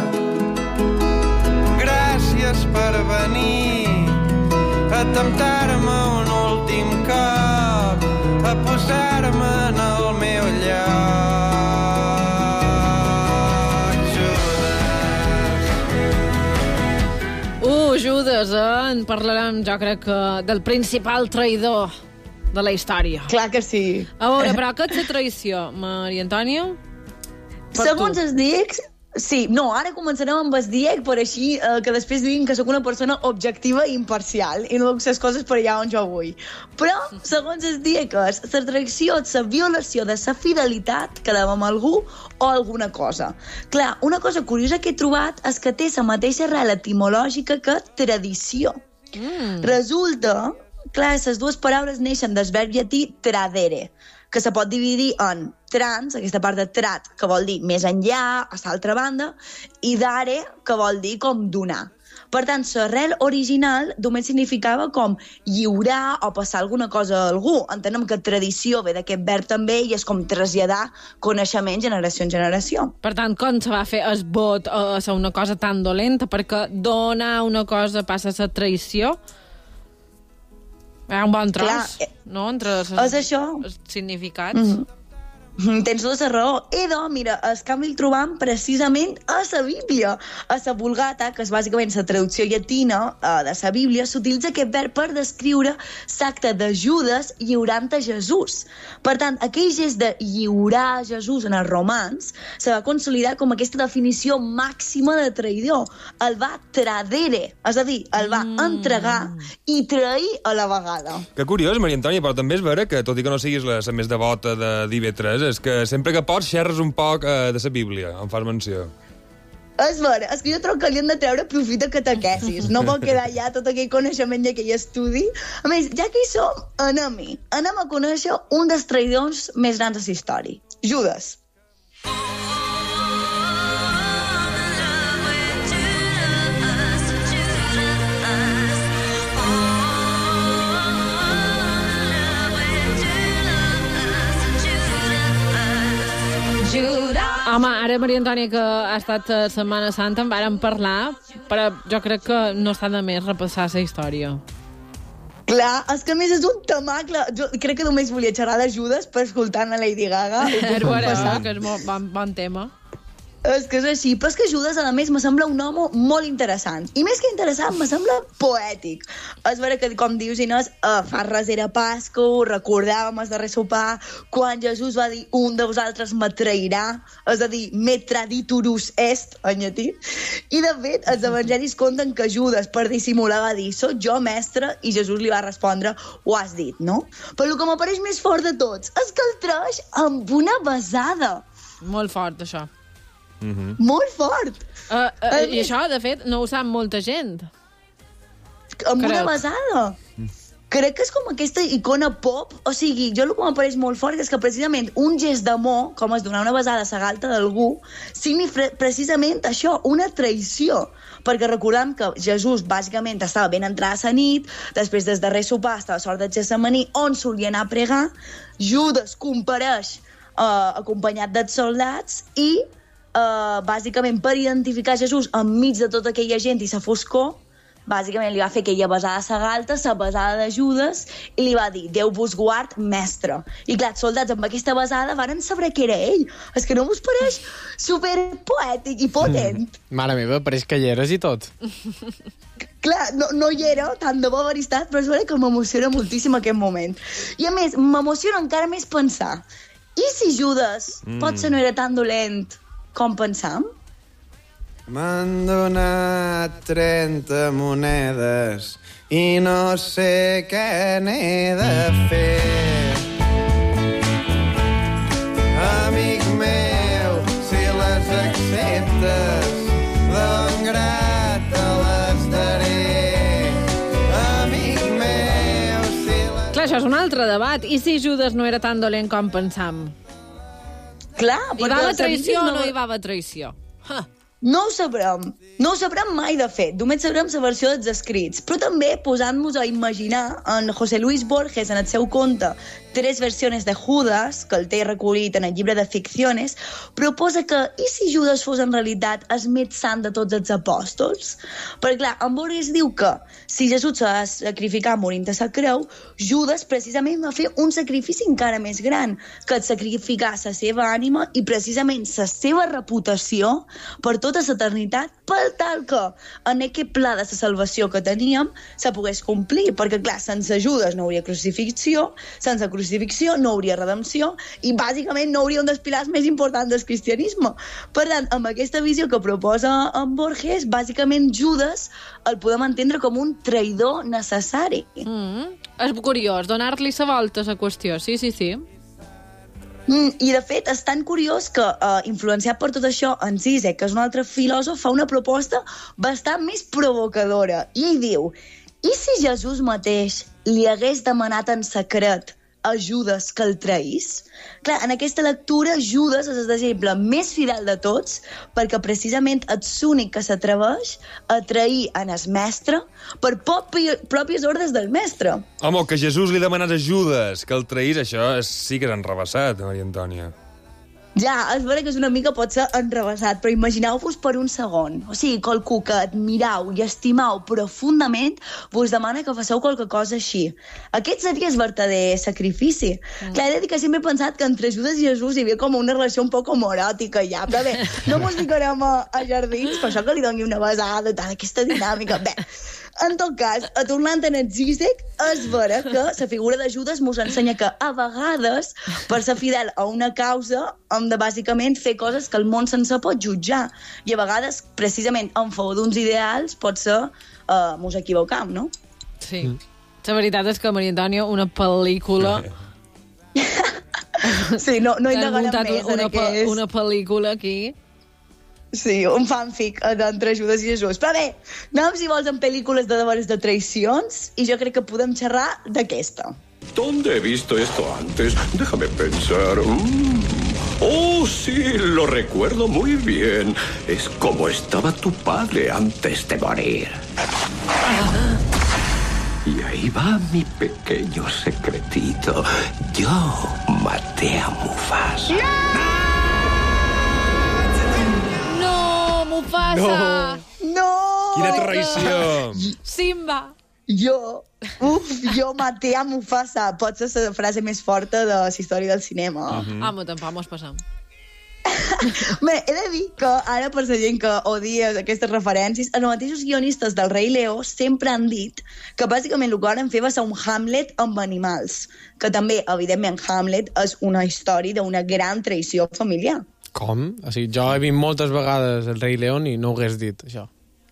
Gràcies per venir a temptar-me un últim cop, a posar-me en el meu lloc. Judes, en parlarem, jo crec que del principal traïdor de la història. Clar que sí. A veure, però què és la traïció, Maria Antònia? Segons els diecs, sí. No, ara començarem amb el diec, per així que després diguin que sóc una persona objectiva i imparcial i no dic les coses per allà on jo vull. Però, segons els dieques, la traïció és la violació de la fidelitat que devem a algú o alguna cosa. Clar, una cosa curiosa que he trobat és que té la mateixa arrel etimològica que tradició. Resulta, clar, les dues paraules neixen del verb llatí tradere, que se pot dividir en trans, aquesta part de trat, que vol dir més enllà, a l'altra banda, i dare, que vol dir com donar. Per tant, l'arrel original només significava com lliurar o passar alguna cosa a algú. Entenem que tradició ve d'aquest verb també i és com traslladar coneixement generació en generació. Per tant, com se va fer el vot a ser una cosa tan dolenta? Perquè donar una cosa passa a ser traïció? Hi ha un bon tros, no?, entre els significats. Tens tota la raó. Mira, el canvi el trobam precisament a la Bíblia. A la Vulgata, que és bàsicament la traducció llatina de la Bíblia, s'utilitza aquest verb per descriure l'acte de Judes lliurant a Jesús. Per tant, aquell gest de lliurar Jesús en els romans se va consolidar com aquesta definició màxima de traïdor. El va tradere, és a dir, el va entregar i trair a la vegada. Que curiós, Maria Antònia, però també és vera que, tot i que no siguis la més devota d'IV3, és que sempre que pots xerres un poc de la Bíblia, em fas menció. És vera, és que jo trobo que li hem de treure profit de catequesis. No vol quedar ja tot aquell coneixement i aquell estudi. A més, ja que hi som, anem a conèixer un dels traïdors més grans de la història. Judes. Home, ara, Maria Antònia, que ha estat Setmana Santa, en vàrem parlar, però jo crec que no està de més repassar la història. Clar, és que a més és un temacle. Jo crec que només volia xerrar de Judes per escoltar a Lady Gaga. Que és molt bon tema. És que és així, però és que Judes, a més, me sembla un home molt interessant. I més que interessant, me sembla poètic. És vera que, com dius, Inés, fa res era Pasco, recordàvem el darrer sopar, quan Jesús va dir un de vosaltres me trairà, és a dir, me traditurus est, en llatí. I, de fet, els evangelis conten que Judes, per dissimular, va dir, soc jo, mestre, i Jesús li va respondre, ho has dit, no? Però el que m'apareix més fort de tots és que el traeix amb una besada. Molt fort, això. Molt fort. I això, de fet, no ho sap molta gent. Amb una besada. Crec que és com aquesta icona pop. O sigui, jo el que m'apareix molt fort és que precisament un gest d'amor, com és donar una besada a la galta d'algú, significa precisament això, una traïció. Perquè recordem que Jesús bàsicament estava ben entrada a la nit, després des darrer sopar estava a sort de Getsemaní, on solia anar a pregar, Judes compareix acompanyat dels soldats i bàsicament per identificar Jesús enmig de tota aquella gent i la foscor, bàsicament li va fer aquella besada a la galta, la besada de Judes, i li va dir, Déu vos guard, mestre. I clar, els soldats amb aquesta besada varen saber que era ell. És que no vos pareix super poètic i potent? Mare meva, pareix que hi eres i tot. Clar, no hi era, tant de bo haver estat, però és vera que m'emociona moltíssim aquest moment. I a més, m'emociona encara més pensar, i si Judes potser no era tan dolent com pensam? M'han donat 30 monedes i no sé què n'he de fer. Amic meu, si les acceptes, don grat te les daré. Amic meu, si les... Clar, això és un altre debat. I si Judes no era tan dolent com pensam? Clar, hi va haver traïció o no hi va haver traïció? No ho sabrem. No ho sabrem mai, de fet. Només sabrem la versió dels escrits. Però també, posant-nos a imaginar, en José Luis Borges, en el seu conte Tres versiones de Judas, que el té recollit en el llibre de ficciones, proposa que, i si Judas fos en realitat el més sant de tots els apòstols? Perquè, clar, en Borges diu que si Jesús s'ha de sacrificar morint a la creu, Judas precisament va fer un sacrifici encara més gran, que et sacrificar la seva ànima i precisament la seva reputació per tota l'eternitat, per tal que en aquest pla de la salvació que teníem se pogués complir, perquè, clar, sense Judas no hauria crucifixió, sense crucifixió no hauria redempció i bàsicament no hauria un dels pilars més importants del cristianisme. Per tant, amb aquesta visió que proposa en Borges, bàsicament Judas el podem entendre com un traïdor necessari. És curiós, donar-li la volta a la qüestió, sí. I, de fet, és tan curiós que, influenciat per tot això, en Zizek, que és un altre filòsof, fa una proposta bastant més provocadora. I ell diu, i si Jesús mateix li hagués demanat en secret a Judas que el traís? Clar, en aquesta lectura, Judas és l'exemple més fidel de tots, perquè precisament és l'únic que s'atreveix a trair en el mestre per pròpies ordres del mestre. Home, que Jesús li demanés a Judas que el traís, això sí que és enrebaçat, Maria Antònia. Ja, és vera que és una mica pot ser enrevessat, però imagineu-vos per un segon. O sigui, qualcú que admirau i estimau profundament vos demana que fasseu qualque cosa així. Aquest seria el verdader sacrifici. Clar, he de dir que sempre he pensat que entre Judes i Jesús hi havia com una relació un poc homoròtica ja, però bé, no mos ficarem a jardins, per això que li doni una besada, tant aquesta dinàmica. Bé, en tot cas, tornant en el Zizek, és vera que la figura de Judes mos ensenya que a vegades, per ser fidel a una causa, hem de bàsicament fer coses que el món sense pot jutjar. I a vegades, precisament, en favor d'uns ideals, pot ser mos equivocam, no? Sí. La veritat és que, Maria Antònia, una pel·lícula... Sí, no indagarem més en aquest... Una pel·lícula aquí... Sí, un fanfic d'entre Judes i Jesús. Però bé, anem, si vols, en pel·lícules de deberes de traicions i jo crec que podem xerrar d'aquesta. ¿Dónde he visto esto antes? Déjame pensar. Oh, sí, lo recuerdo muy bien. Es como estaba tu padre antes de morir. Y ahí va mi pequeño secretito. Yo maté a Mufasa. Mufasa! No! Quina traïció! Simba! Jo maté a Mufasa. Pot ser la frase més forta de la història del cinema. Amo, tampoc mos passam. Bé, he de dir que ara, per la gent que odia aquestes referències, els mateixos guionistes del Rei Leó sempre han dit que bàsicament el que van fer va ser un Hamlet amb animals, que també, evidentment, Hamlet és una història d'una gran traïció familiar. Com? O sigui, jo he vist moltes vegades el Rei León i no ho hagués dit, això.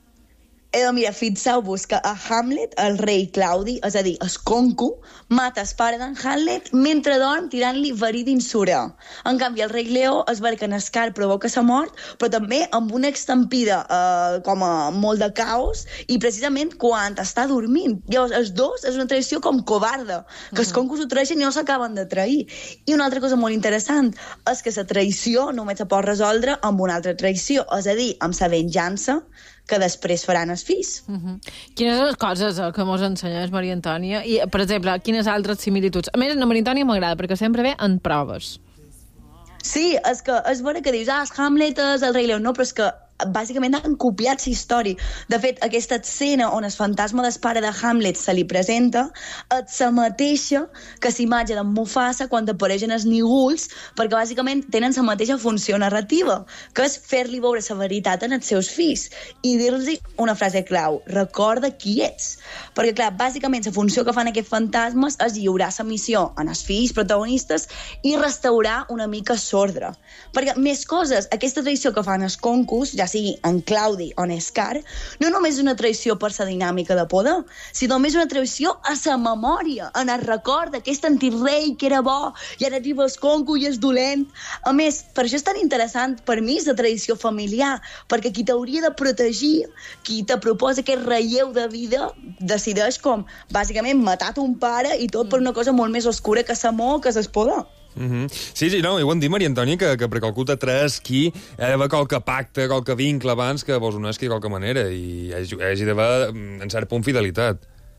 Mira, fixeu-vos que a Hamlet, el rei Claudi, és a dir, el concu, mata el pare d'en Hamlet mentre dorm tirant-li verí d'insura. En canvi, el rei Leó es veu que en Scar provoca sa mort, però també amb una estampida com a molt de caos, i precisament quan està dormint. Llavors, els dos és una traïció com covarda, que els concus ho traeixen i no s'acaben de trair. I una altra cosa molt interessant és que la traïció només se pot resoldre amb una altra traïció, és a dir, amb la venjança que després faran els fills. Quines són les coses que mos ensenyes, Maria Antònia? I, per exemple, quines altres similituds? A més, a Maria Antònia m'agrada, perquè sempre ve en proves. Sí, és que és vera que dius, és Hamlet, és el Rei León, no, però és que bàsicament han copiat la història. De fet, aquesta escena on el fantasma del pare de Hamlet se li presenta és la mateixa que l'imatge d'en Mufasa quan apareixen els nígols, perquè bàsicament tenen la mateixa funció narrativa, que és fer-li veure la veritat en els seus fills i dir-los una frase clau: recorda qui ets. Perquè, clar, bàsicament la funció que fan aquests fantasmes és lliurar la missió en els fills protagonistes i restaurar una mica l'ordre. Perquè, més coses, aquesta traïció que fan els concus, ja sigui en Claudi o en Scar, no només és una traïció per la dinàmica de poder, sinó només una traïció a la memòria, en el record d'aquest antic rei que era bo, i ara arriba el concu i és dolent. A més, per això és tan interessant per mi la tradició familiar, perquè qui t'hauria de protegir, qui te proposa aquest relleu de vida, decideix com, bàsicament, matar ton pare i tot per una cosa molt més oscura que l'amor, que és el poder. Sí, no, ho hem dit, Maria Antònia, que per qualcú t'ha tres qui hi ha d'haver qualque pacte, qualque vincle abans que vos unesqui de qualque manera i hi hagi d'haver, en cert punt, fidelitat.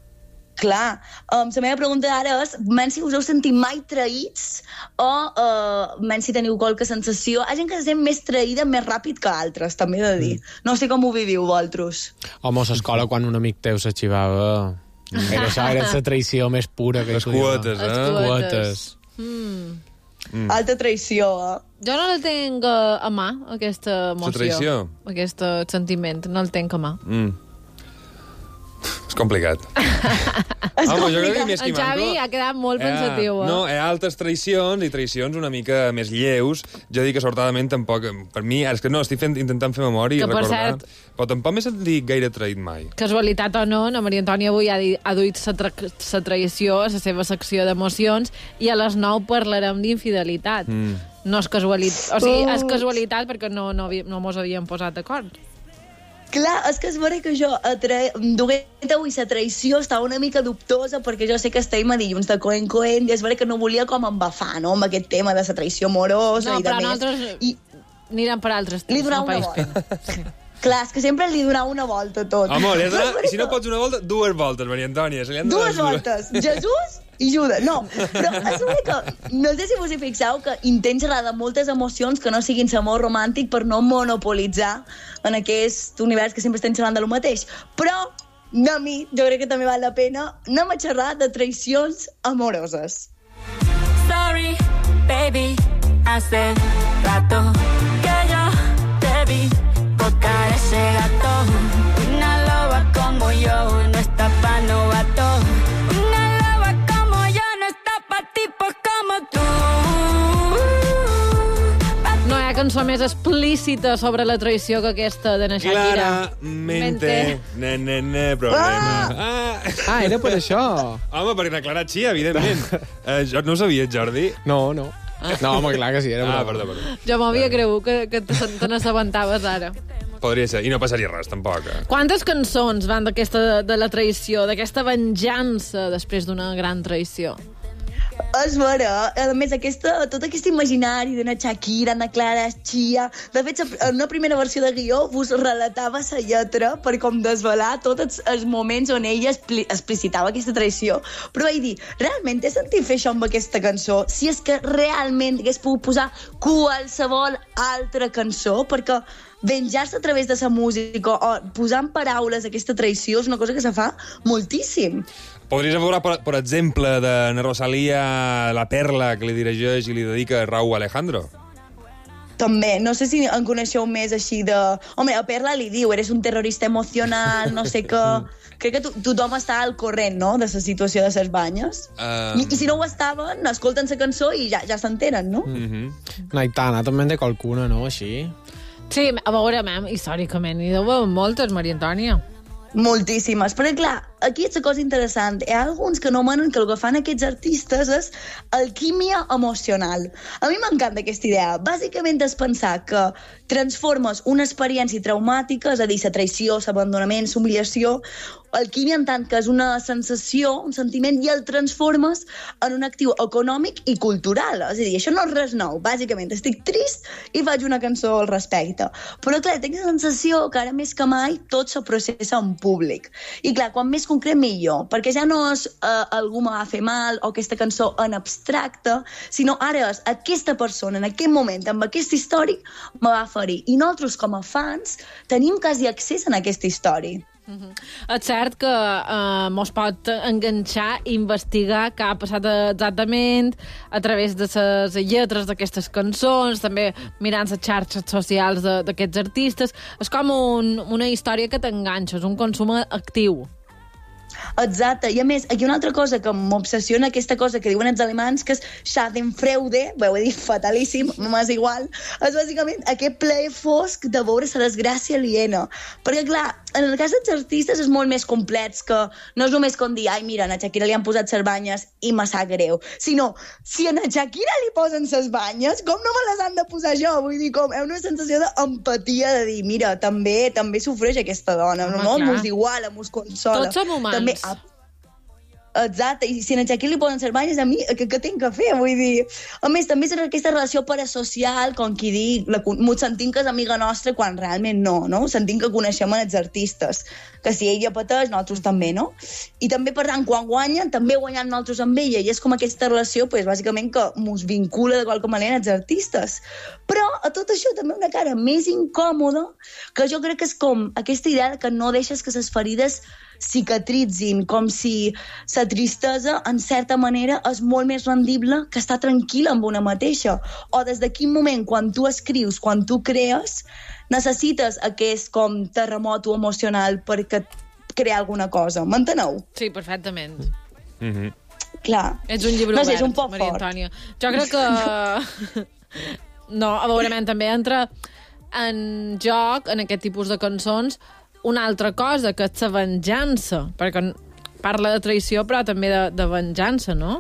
Clar, la meva pregunta ara és, menys si us heu sentit mai traïts o menys si teniu qualque sensació. Hi ha gent que se sent més traïda més ràpid que altres, també he de dir. No sé com ho viviu, vosaltres. Home, a l'escola, quan un amic teu s'arxivava, era la traïció més pura que hi podia. Les quotes. Alta traïció, Jo no la tenc a mà, aquesta emoció. La traïció? Aquest sentiment, no el tenc a mà. És complicat. Home, jo crec que més que en Xavi ha quedat molt pensatiu. No, hi ha altres traïcions i traïcions una mica més lleus. Jo dic que, sortadament, tampoc... Per mi, és que no, estic intentant fer memòria i recordar. Però tampoc m'he sentit gaire traït mai. Casualitat o no, la Maria Antònia avui ha duit la traïció a la seva secció d'emocions i a les 9 parlarem d'infidelitat. No és casualitat. O sigui, és casualitat perquè no mos havíem posat d'acord. Clar, és que és vera que jo duent avui la traïció estava una mica dubtosa perquè jo sé que estem a dilluns de Coen i és vera que no volia com embafar, no?, amb aquest tema de la traïció amorosa i de més. No, però nosaltres anirem per altres temps. Li donava una volta. Sí. Clar, és que sempre li donava una volta tot. Home, si no pots una volta, dues voltes, Maria Antònia. Dues voltes. Jesús i ajuda. No, però és que no sé si vos hi fixeu que intents xerrar de moltes emocions que no siguin l'amor romàntic per no monopolitzar en aquest univers que sempre estem xerrant de lo mateix. Però a mi, jo crec que també val la pena anem a xerrar de traïcions amoroses. Sorry, baby, hace rato que yo te vi tocar ese gato. Una loba como yo no está pa' novato. Una loba como yo no está pa' tipos como tú. No hi ha cançó més explícita sobre la traïció que aquesta de na Shakira. Claramente. Problema. Era per això. Home, perquè declarat sí, evidentment. No ho sabies, Jordi? No. No, home, clar que sí. Era perdó. Jo m'havia cregut que te n'assabentaves ara. Podria ser, i no passaria res, tampoc. Quantes cançons van de la traïció, d'aquesta venjança després d'una gran traïció? És vera. A més, tot aquest imaginari d'una Shakira, una Clara Chia... De fet, en una primera versió de guió vos relatava la lletra per com desvelar tots els moments on ella explicitava aquesta traïció. Però vaig dir, realment he sentit fer això amb aquesta cançó? Si és que realment hagués pogut posar qualsevol altra cançó, perquè venjar-se a través de la música o posar en paraules aquesta traïció és una cosa que se fa moltíssim. Podries veure, per exemple, de na Rosalía La Perla, que li dirigeix i li dedica Raúl Alejandro? També, no sé si en coneixeu més així de... Home, a Perla li diu, eres un terrorista emocional, no sé què... Crec que tothom està al corrent, no?, de la situació de les banyes. I si no ho estaven, escolten la cançó i ja s'entenen, no? Aitana també en té qualcuna, no?, així. Sí, a veure, històricament, hi deu haver moltes, Maria Antònia. Moltíssimes, però clar, aquí és la cosa interessant. Hi ha alguns que anomenen que el que fan aquests artistes és alquímia emocional. A mi m'encanta aquesta idea. Bàsicament és pensar que transformes una experiència traumàtica, és a dir, la traïció, l'abandonament, l'humiliació, alquímia en tant que és una sensació, un sentiment, i el transformes en un actiu econòmic i cultural. És a dir, això no és res nou. Bàsicament, estic trist i faig una cançó al respecte. Però clar, tinc la sensació que ara més que mai tot se processa en públic. I clar, quan més concret millor, perquè ja no és algú me va fer mal o aquesta cançó en abstracte, sinó ara és aquesta persona en aquest moment, amb aquest històric, me va ferir. I nosaltres, com a fans, tenim quasi accés a aquesta història. És cert que mos pot enganxar i investigar què ha passat exactament a través de les lletres d'aquestes cançons, també mirant les xarxes socials d'aquests artistes. És com una història que t'enganxa, és un consum actiu. Exacte, i a més, aquí una altra cosa que m'obsessiona, aquesta cosa que diuen els alemans, que és Schadenfreude, ho he dit fatalíssim, m'és igual, és bàsicament aquest plaer fosc de veure la desgràcia aliena. Perquè, clar, en el cas dels artistes és molt més complex, que no és només com dir, ai, mira, a Shakira li han posat ses banyes i me sap greu, sinó, si a Shakira li posen ses banyes, com no me les han de posar jo? Vull dir, com, una sensació d'empatia, de dir, mira, també sofreix aquesta dona, no? M'és igual, m'és consola. Tots som humans. També, exacte, i si a Shakira li poden ser banyes, a mi què tinc que fer? Vull dir, a més, també és aquesta relació parasocial, com qui dic, m'ho sentim que és amiga nostra quan realment no? Sentim que coneixem els artistes, que si ella pateix, nosaltres també, no? I també, per tant, quan guanyen, també guanyem nosaltres amb ella, i és com aquesta relació, pues, bàsicament, que mos vincula de qualque manera els artistes. Però a tot això també una cara més incòmoda, que jo crec que és com aquesta idea que no deixes que les ferides cicatritzin, com si la tristesa, en certa manera, és molt més rendible que estar tranquil·la amb una mateixa. O des de quin moment, quan tu escrius, quan tu crees, necessites aquest com terremoto emocional per crear alguna cosa. M'enteneu? Sí, perfectament. Clar. Ets un llibre no sé, obert, és un poc Maria fort. Antònia. Jo crec que... No, a veure, també entra en joc, en aquest tipus de cançons, una altra cosa, que és la venjança, perquè parla de traïció, però també de venjança, no?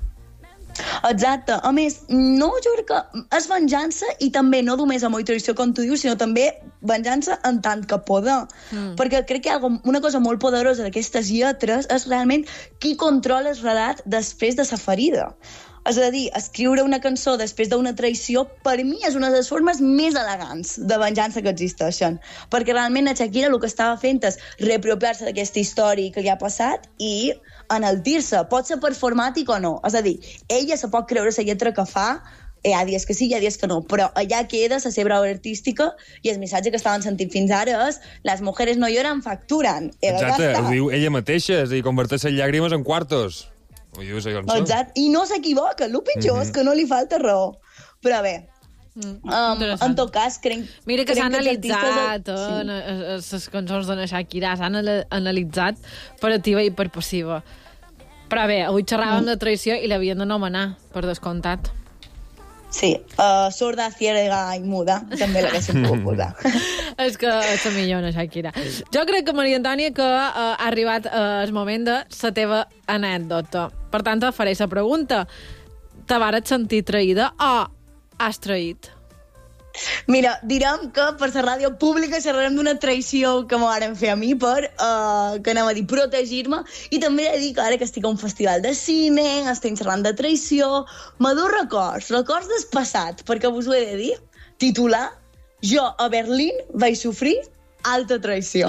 Exacte. A més, no, jo crec que és venjança i també no només amor i traïció, com tu dius, sinó també venjança en tant que poder. Perquè crec que una cosa molt poderosa d'aquestes lletres és realment qui controla el relat després de la ferida. És a dir, escriure una cançó després d'una traïció, per mi és una de les formes més elegants de venjança que existeixen. Perquè realment la Shakira el que estava fent és reapropiar-se d'aquesta història que li ha passat i enaltir-se. Pot ser performàtic o no. És a dir, ella se pot creure la lletra que fa, hi ha dies que sí, hi ha dies que no, però allà queda la seva obra artística i el missatge que estaven sentint fins ara és les mujeres no lloran, facturen. Exacte, ho diu ella mateixa, és a dir, converteix les llàgrimes en quartos. Ho diu la cançó. Exacte, i no s'equivoca, el pitjor és que no li falta raó. Però bé, en tot cas, crec... Mira que s'han analitzat les cançons de la Shakira, s'han analitzat per activa i per passiva. Però bé, avui xerràvem de traïció i l'havien d'anomenar, per descomptat. Sí, sorda, ciega i muda, també l'haguéssim pogut posar. És que és la millor, la Shakira. Jo crec que, Maria Antònia, que ha arribat el moment de la teva anècdota. Per tant, te faré la pregunta. Te vares sentir traïda o has traït? Mira, direm que per la ràdio pública xerrarem d'una traïció que m'ho varen fer a mi per, que anem a dir, protegir-me, i també he de dir que ara que estic a un festival de cine, estic xerrant de traïció, m'ador records del passat, perquè us ho he de dir, titular, jo a Berlín vaig sofrir alta traïció.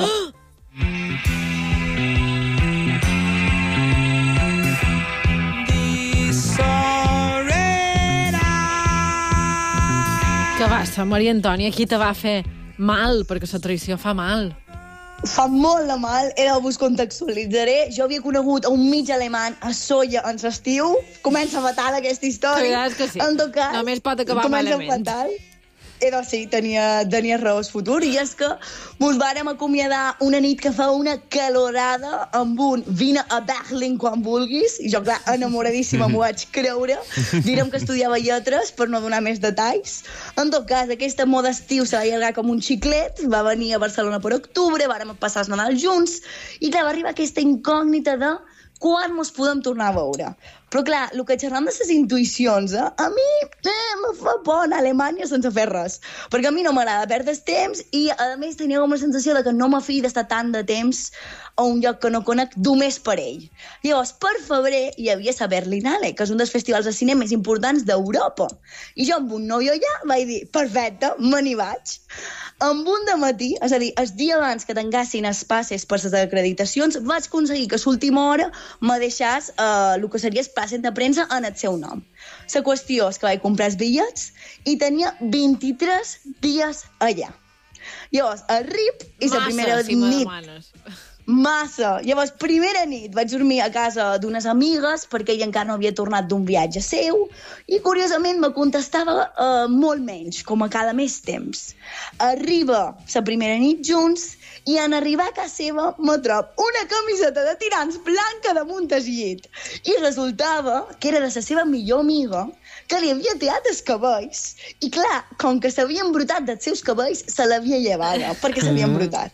Què va ser, Maria Antònia? Qui te va fer mal? Perquè la traïció fa mal. Fa molt de mal. Vos contextualitzaré. Jo havia conegut un mig alemany a Solla en l'estiu. Comença fatal aquesta història. Que sí. En tot cas, només pot acabar malament. Comença fatal. Sí, tenia raó el futur, i és que mos vàrem acomiadar una nit que fa una calorada amb un vine a Berlín quan vulguis, i jo, clar, enamoradíssima m'ho vaig creure. Direm que estudiava lletres per no donar més detalls. En tot cas, aquesta moda estiu se va allargar com un xiclet, va venir a Barcelona per octubre, vàrem passar el Nadal junts, i clar, va arribar aquesta incògnita de quan mos podem tornar a veure. Però clar, el que xerram de les intuïcions, a mi me fa por anar a Alemanya sense fer res, perquè a mi no m'agrada perdre el temps i a més tenia com la sensació de que no m'afili d'estar tant de temps a un lloc que no conec només per ell. Llavors, per febrer hi havia la Berlinale, que és un dels festivals de cine més importants d'Europa. I jo amb un nòvio allà vaig dir, perfecte, me n'hi vaig. Amb un dematí, és a dir, el dia abans que tangassin els passes per les acreditacions, vaig aconseguir que a l'última hora me deixàs el que seria el passet de premsa en el seu nom. La qüestió és que vaig comprar els bitllets i tenia 23 dies allà. Llavors, arrib i la primera nit... Massa. Llavors, primera nit vaig dormir a casa d'unes amigues perquè ella encara no havia tornat d'un viatge seu i, curiosament, me contestava molt menys, com a cada més temps. Arriba la primera nit junts i en arribar a casa seva me trob una camiseta de tirants blanca damunt el llit. I resultava que era de la seva millor amiga que li havia tirat els cabells. I clar, com que s'havia embrutat dels seus cabells, se l'havia llevada perquè s'havia embrutat.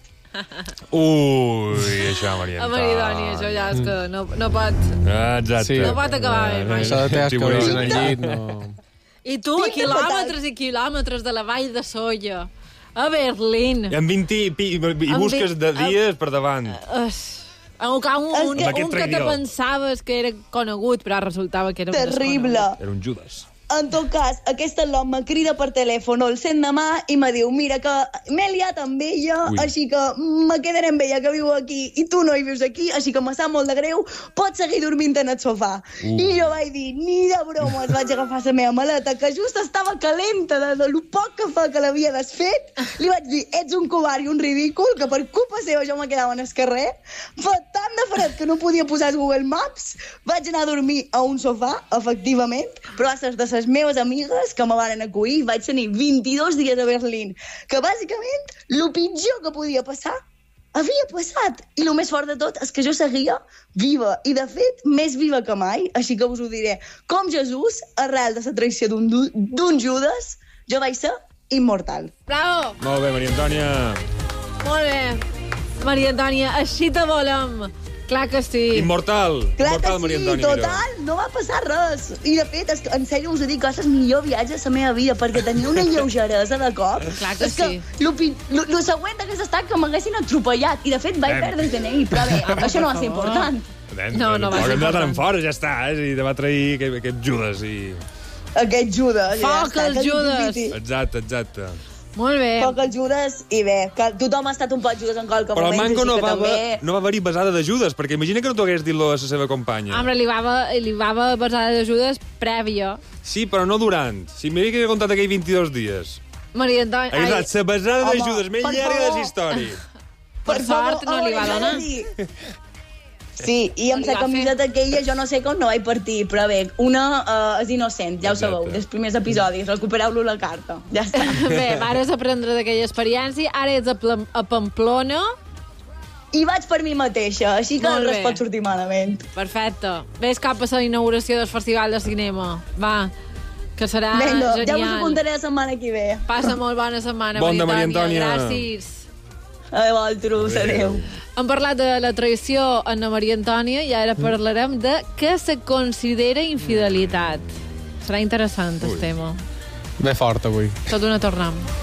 Ui, això, Maria Antònia, això ja és que no pot... Exacte. No pot acabar bé mai. Això de teus cabells en el llit, no... I tu, a quilòmetres i quilòmetres de la vall de Solla, a Berlín. I amb 20 i busques de dies per davant. Un que te pensaves que era conegut, però resultava que era un terrible. Era un Judas. En tot cas, aquest l'home me crida per telèfon, el sent demà i me diu, mira, que m'he liat amb ella, així que me quedaré amb ella, que viu aquí, i tu no hi vius aquí, així que me sap molt de greu, pots seguir dormint en el sofà. I jo vaig dir, ni de broma, vaig agafar la meva maleta, que just estava calenta de lo poc que fa que l'havia desfet, li vaig dir, ets un covard i un ridícul, que per culpa seva jo me quedava en el carrer, fa tant de fred que no podia posar Google Maps, vaig anar a dormir a un sofà, efectivament, però va ser de les meves amigues que me varen acollir, vaig tenir 22 dies a Berlín, que bàsicament el pitjor que podia passar havia passat. I el més fort de tot és que jo seguia viva, i de fet més viva que mai, així que us ho diré. Com Jesús, arrel de la traïció d'un Judas, jo vaig ser immortal. Bravo! Molt bé, Maria Antònia. Molt bé. Maria Antònia, així te volem. Clar que sí. Immortal. Clar Immortal, que Maria sí, Antònia, total, no va passar res. I de fet, en sèrio us ho dic, és el millor viatge de la meva vida, perquè tenia una lleugeresa de cop. Clar que sí. El següent hagués estat que m'haguessin atropellat, i de fet vaig perdre el DNI, però bé, això no va ser important. No va ser important. important. Fora, ja està, i te va trair aquest Judas. Aquest Judas. Foc al Judas. Exacte. Molt bé. Foc al Judas i bé, que tothom ha estat un poc Judas en qualque Però el moment. Manco no va també... haver-hi besada de Judas, perquè imagina que no t'ho hagués dit a la seva companya. Home, li va haver besada de Judas prèvia. Sí, però no durant. Si m'havia que contat aquells 22 dies. Maria Antònia... Exacte, la besada de Judas, més llarga de la història. Per sort no li va donar. Sí, i amb la camiseta aquella jo no sé com no vaig partir, però bé, una és innocent, ja ho sabeu, dels primers episodis, recupereu-lo la carta, ja està. Bé, vares aprendre d'aquella experiència, ara ets a Pamplona. I vaig per mi mateixa, així que res pot sortir malament. Perfecte. Ves cap a la inauguració del Festival de Cinema. Va, que serà Vinga, genial. ja us apuntaré la setmana que ve. Passa molt bona setmana, Bona, Maria Antònia. Gràcies. A vosaltres, adéu. Hem parlat de la traïció a Anna Maria Antònia i ara parlarem de què se considera infidelitat. Serà interessant, el tema. Ve fort, avui. Tot una tornem.